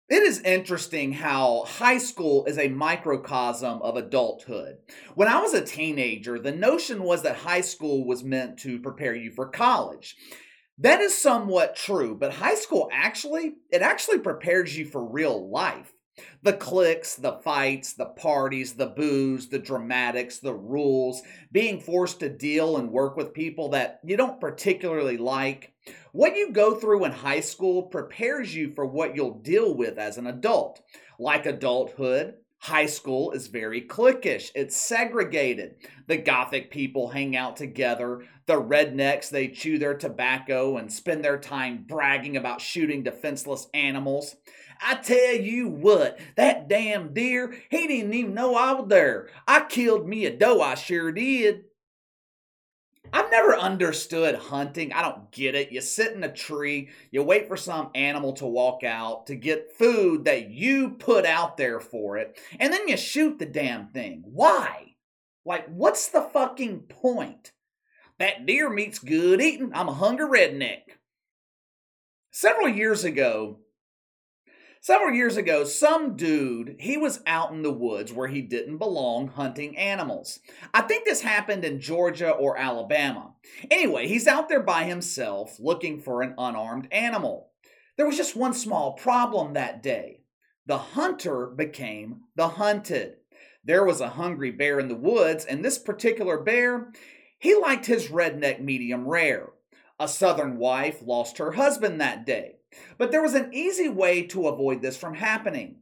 It is interesting how high school is a microcosm of adulthood. When I was a teenager, the notion was that high school was meant to prepare you for college. That is somewhat true, but high school actually prepares you for real life. The cliques, the fights, the parties, the booze, the dramatics, the rules, being forced to deal and work with people that you don't particularly like. What you go through in high school prepares you for what you'll deal with as an adult. Like adulthood, high school is very cliquish. It's segregated. The gothic people hang out together. The rednecks, they chew their tobacco and spend their time bragging about shooting defenseless animals. I tell you what, that damn deer, he didn't even know I was there. I killed me a doe, I sure did. I've never understood hunting. I don't get it. You sit in a tree, you wait for some animal to walk out to get food that you put out there for it, and then you shoot the damn thing. Why? Like, what's the fucking point? That deer meat's good eating. I'm a hungry redneck. Several years ago, Several years ago, some dude, he was out in the woods where he didn't belong hunting animals. I think this happened in Georgia or Alabama. Anyway, he's out there by himself looking for an unarmed animal. There was just one small problem that day. The hunter became the hunted. There was a hungry bear in the woods, and this particular bear, he liked his redneck medium rare. A southern wife lost her husband that day. But there was an easy way to avoid this from happening.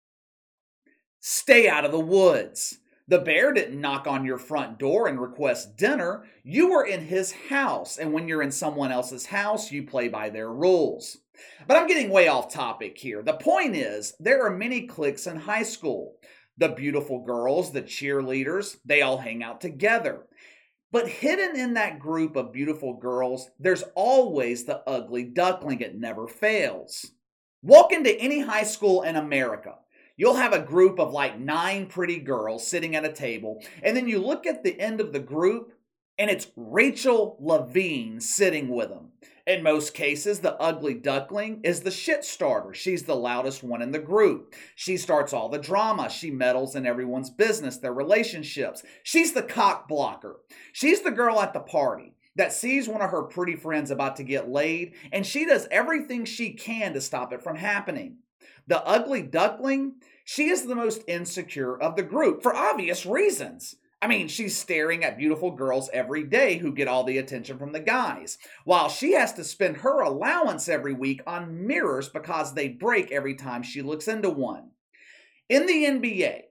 Stay out of the woods. The bear didn't knock on your front door and request dinner. You were in his house, and when you're in someone else's house, you play by their rules. But I'm getting way off topic here. The point is, there are many cliques in high school. The beautiful girls, the cheerleaders, they all hang out together. But hidden in that group of beautiful girls, there's always the ugly duckling. It never fails. Walk into any high school in America. You'll have a group of like 9 pretty girls sitting at a table, and then you look at the end of the group, and it's Rachel Levine sitting with them. In most cases, the ugly duckling is the shit starter. She's the loudest one in the group. She starts all the drama. She meddles in everyone's business, their relationships. She's the cock blocker. She's the girl at the party that sees one of her pretty friends about to get laid, and she does everything she can to stop it from happening. The ugly duckling, she is the most insecure of the group for obvious reasons. I mean, she's staring at beautiful girls every day who get all the attention from the guys, while she has to spend her allowance every week on mirrors because they break every time she looks into one. In the NBA,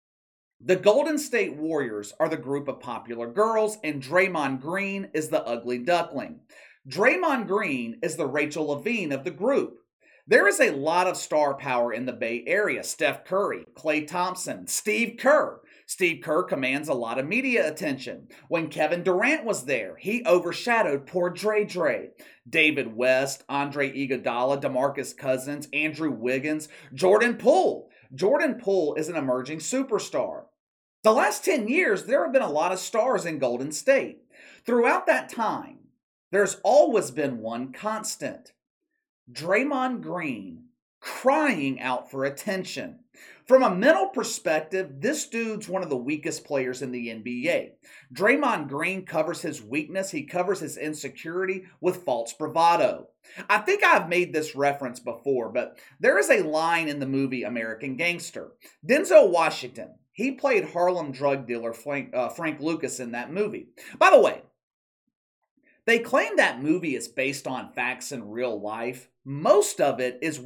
the Golden State Warriors are the group of popular girls, and Draymond Green is the ugly duckling. Draymond Green is the Rachel Levine of the group. There is a lot of star power in the Bay Area. Steph Curry, Klay Thompson, Steve Kerr. Steve Kerr commands a lot of media attention. When Kevin Durant was there, he overshadowed poor Dre Dre. David West, Andre Iguodala, DeMarcus Cousins, Andrew Wiggins, Jordan Poole. Jordan Poole is an emerging superstar. The last 10 years, there have been a lot of stars in Golden State. Throughout that time, there's always been one constant. Draymond Green crying out for attention. From a mental perspective, this dude's one of the weakest players in the NBA. Draymond Green covers his weakness, he covers his insecurity with false bravado. I think I've made this reference before, but there is a line in the movie American Gangster. Denzel Washington, he played Harlem drug dealer Frank Lucas in that movie. By the way, they claim that movie is based on facts in real life. Most of it is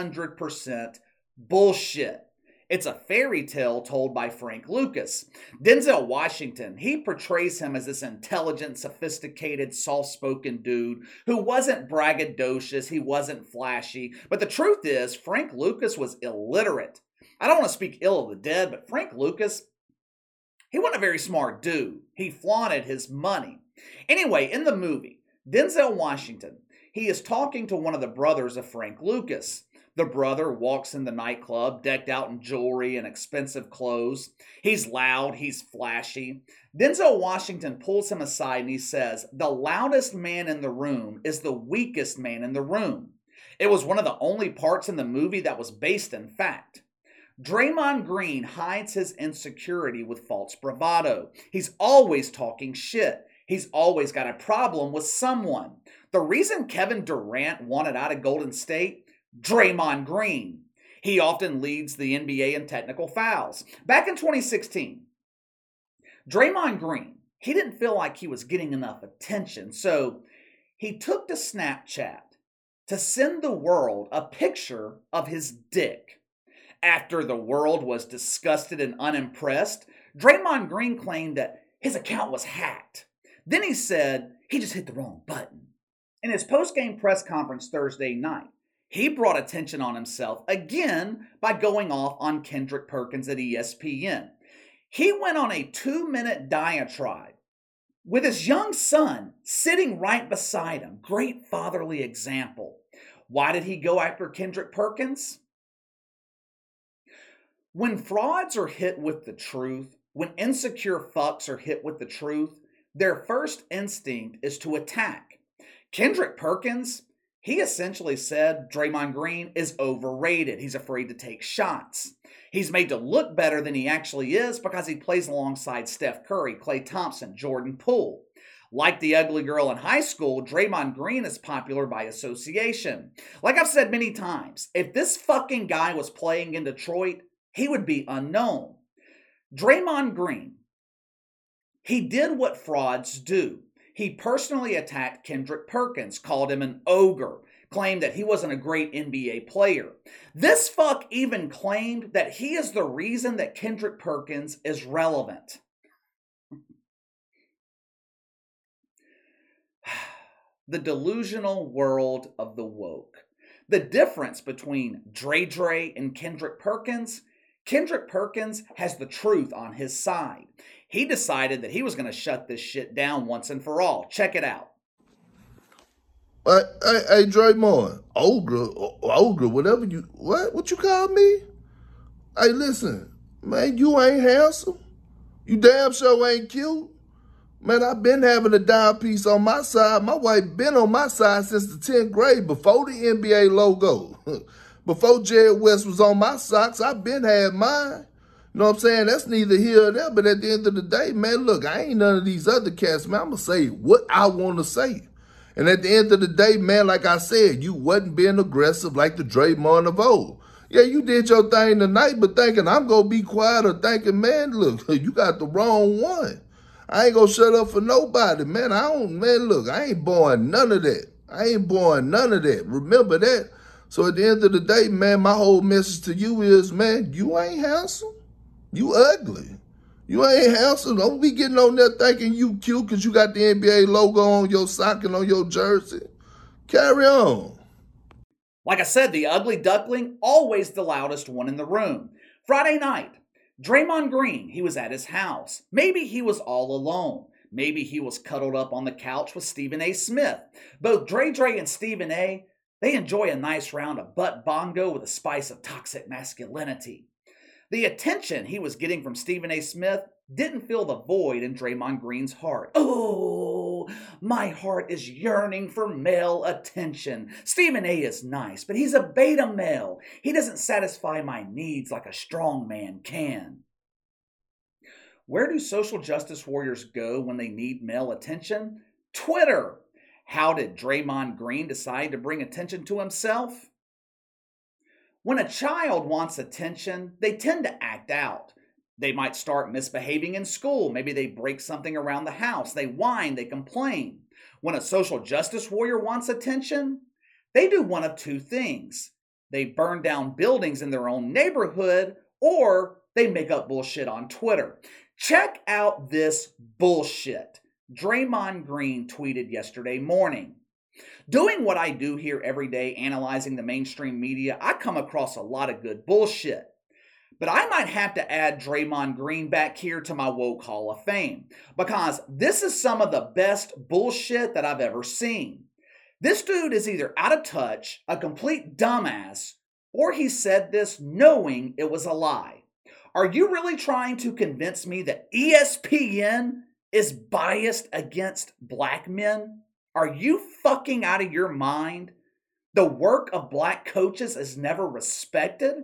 100% bullshit. It's a fairy tale told by Frank Lucas. Denzel Washington, he portrays him as this intelligent, sophisticated, soft-spoken dude who wasn't braggadocious, he wasn't flashy. But the truth is, Frank Lucas was illiterate. I don't want to speak ill of the dead, but Frank Lucas, he wasn't a very smart dude. He flaunted his money. Anyway, in the movie, Denzel Washington, he is talking to one of the brothers of Frank Lucas. The brother walks in the nightclub, decked out in jewelry and expensive clothes. He's loud, he's flashy. Denzel Washington pulls him aside and he says, "The loudest man in the room is the weakest man in the room. It was one of the only parts in the movie that was based in fact. Draymond Green hides his insecurity with false bravado. He's always talking shit. He's always got a problem with someone. The reason Kevin Durant wanted out of Golden State? Draymond Green. He often leads the NBA in technical fouls. Back in 2016, Draymond Green, he didn't feel like he was getting enough attention, so he took to Snapchat to send the world a picture of his dick. After the world was disgusted and unimpressed, Draymond Green claimed that his account was hacked. Then he said he just hit the wrong button. In his post-game press conference Thursday night, he brought attention on himself again by going off on Kendrick Perkins at ESPN. He went on a 2-minute diatribe with his young son sitting right beside him. Great fatherly example. Why did he go after Kendrick Perkins? When frauds are hit with the truth, when insecure fucks are hit with the truth, their first instinct is to attack. Kendrick Perkins, he essentially said Draymond Green is overrated. He's afraid to take shots. He's made to look better than he actually is because he plays alongside Steph Curry, Klay Thompson, Jordan Poole. Like the ugly girl in high school, Draymond Green is popular by association. Like I've said many times, if this fucking guy was playing in Detroit, he would be unknown. Draymond Green, he did what frauds do. He personally attacked Kendrick Perkins, called him an ogre, claimed that he wasn't a great NBA player. This fuck even claimed that he is the reason that Kendrick Perkins is relevant. The delusional world of the woke. The difference between Dre and Kendrick Perkins has the truth on his side. He decided that he was going to shut this shit down once and for all. Check it out. Hey, Draymond, ogre, whatever what you call me? Hey, listen, man, you ain't handsome. You damn sure ain't cute. Man, I've been having a dime piece on my side. My wife been on my side since the 10th grade, before the NBA logo. Before Jared West was on my socks, I've been had mine. You know what I'm saying? That's neither here or there, but at the end of the day, man, look, I ain't none of these other cats, man. I'm going to say what I want to say. And at the end of the day, man, like I said, you wasn't being aggressive like the Draymond of old. Yeah, you did your thing tonight, but thinking I'm going to be quiet or thinking, man, look, you got the wrong one. I ain't going to shut up for nobody, man. Look, I ain't born none of that. Remember that. So at the end of the day, man, my whole message to you is, man, you ain't handsome. You ugly. You ain't handsome. Don't be getting on there thinking you cute because you got the NBA logo on your sock and on your jersey. Carry on. Like I said, the ugly duckling, always the loudest one in the room. Friday night, Draymond Green, he was at his house. Maybe he was all alone. Maybe he was cuddled up on the couch with Stephen A. Smith. Both Dre and Stephen A., they enjoy a nice round of butt bongo with a spice of toxic masculinity. The attention he was getting from Stephen A. Smith didn't fill the void in Draymond Green's heart. Oh, my heart is yearning for male attention. Stephen A. is nice, but he's a beta male. He doesn't satisfy my needs like a strong man can. Where do social justice warriors go when they need male attention? Twitter. How did Draymond Green decide to bring attention to himself? When a child wants attention, they tend to act out. They might start misbehaving in school. Maybe they break something around the house. They whine, they complain. When a social justice warrior wants attention, they do one of two things. They burn down buildings in their own neighborhood, or they make up bullshit on Twitter. Check out this bullshit Draymond Green tweeted yesterday morning. Doing what I do here every day, analyzing the mainstream media, I come across a lot of good bullshit. But I might have to add Draymond Green back here to my woke Hall of Fame, because this is some of the best bullshit that I've ever seen. This dude is either out of touch, a complete dumbass, or he said this knowing it was a lie. Are you really trying to convince me that ESPN is biased against black men? Are you fucking out of your mind? The work of black coaches is never respected?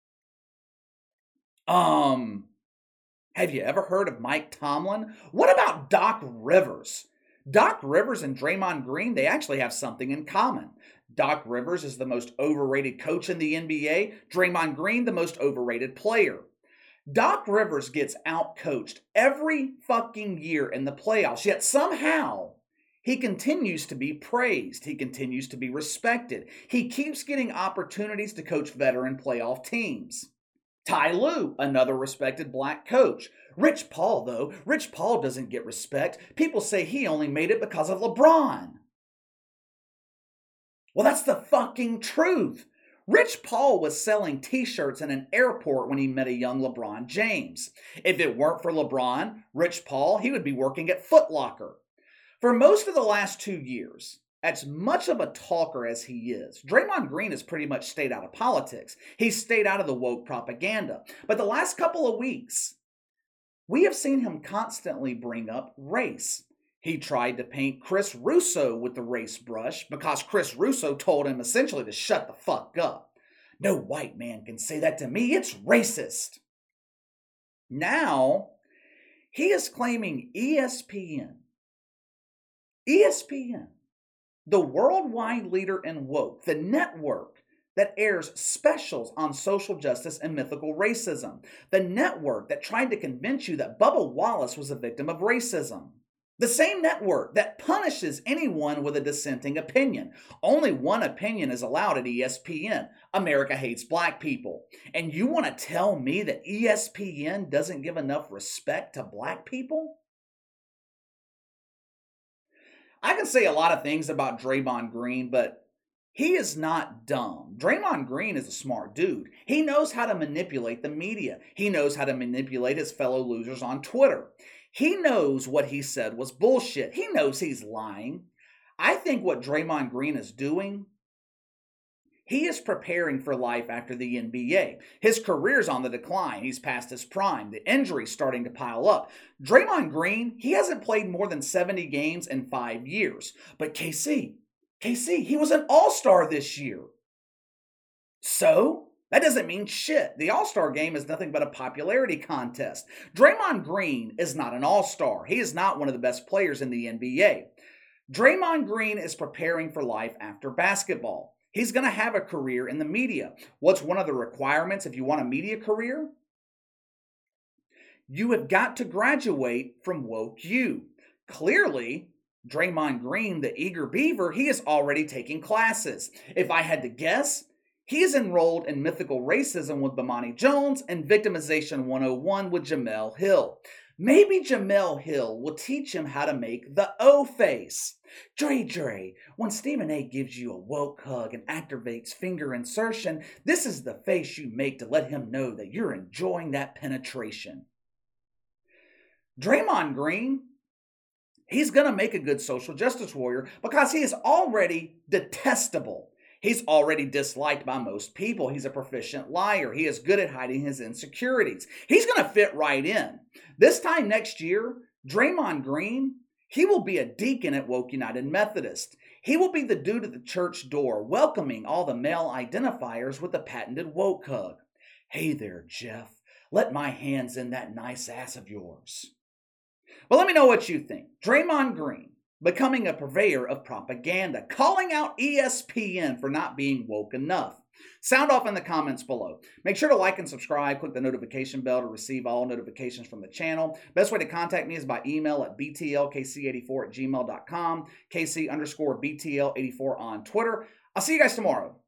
Have you ever heard of Mike Tomlin? What about Doc Rivers? Doc Rivers and Draymond Green, they actually have something in common. Doc Rivers is the most overrated coach in the NBA. Draymond Green, the most overrated player. Doc Rivers gets outcoached every fucking year in the playoffs, yet somehow he continues to be praised. He continues to be respected. He keeps getting opportunities to coach veteran playoff teams. Ty Lue, another respected black coach. Rich Paul, though, Rich Paul doesn't get respect. People say he only made it because of LeBron. Well, that's the fucking truth. Rich Paul was selling t-shirts in an airport when he met a young LeBron James. If it weren't for LeBron, Rich Paul, he would be working at Foot Locker. For most of the last 2 years, as much of a talker as he is, Draymond Green has pretty much stayed out of politics. He's stayed out of the woke propaganda. But the last couple of weeks, we have seen him constantly bring up race. He tried to paint Chris Russo with the race brush because Chris Russo told him essentially to shut the fuck up. No white man can say that to me. It's racist. Now, he is claiming ESPN, the worldwide leader in woke, the network that airs specials on social justice and mythical racism, the network that tried to convince you that Bubba Wallace was a victim of racism, the same network that punishes anyone with a dissenting opinion. Only one opinion is allowed at ESPN. America hates black people. And you want to tell me that ESPN doesn't give enough respect to black people? I can say a lot of things about Draymond Green, but he is not dumb. Draymond Green is a smart dude. He knows how to manipulate the media. He knows how to manipulate his fellow losers on Twitter. He knows what he said was bullshit. He knows he's lying. I think what Draymond Green is doing, he is preparing for life after the NBA. His career's on the decline. He's past his prime. The injury's starting to pile up. Draymond Green, he hasn't played more than 70 games in 5 years. But KC, he was an all-star this year. So, that doesn't mean shit. The all-star game is nothing but a popularity contest. Draymond Green is not an all-star. He is not one of the best players in the NBA. Draymond Green is preparing for life after basketball. He's going to have a career in the media. What's one of the requirements if you want a media career? You have got to graduate from Woke U. Clearly, Draymond Green, the eager beaver, he is already taking classes. If I had to guess, he is enrolled in Mythical Racism with Bomani Jones and Victimization 101 with Jemele Hill. Maybe Jemele Hill will teach him how to make the O face. Dre, when Stephen A gives you a woke hug and activates finger insertion, this is the face you make to let him know that you're enjoying that penetration. Draymond Green, he's going to make a good social justice warrior because he is already detestable. He's already disliked by most people. He's a proficient liar. He is good at hiding his insecurities. He's going to fit right in. This time next year, Draymond Green, he will be a deacon at Woke United Methodist. He will be the dude at the church door welcoming all the male identifiers with the patented woke hug. Hey there, Jeff. Let my hands in that nice ass of yours. Well, let me know what you think. Draymond Green, becoming a purveyor of propaganda, calling out ESPN for not being woke enough. Sound off in the comments below. Make sure to like and subscribe. Click the notification bell to receive all notifications from the channel. Best way to contact me is by email at btlkc84@gmail.com, KC_BTL84 on Twitter. I'll see you guys tomorrow.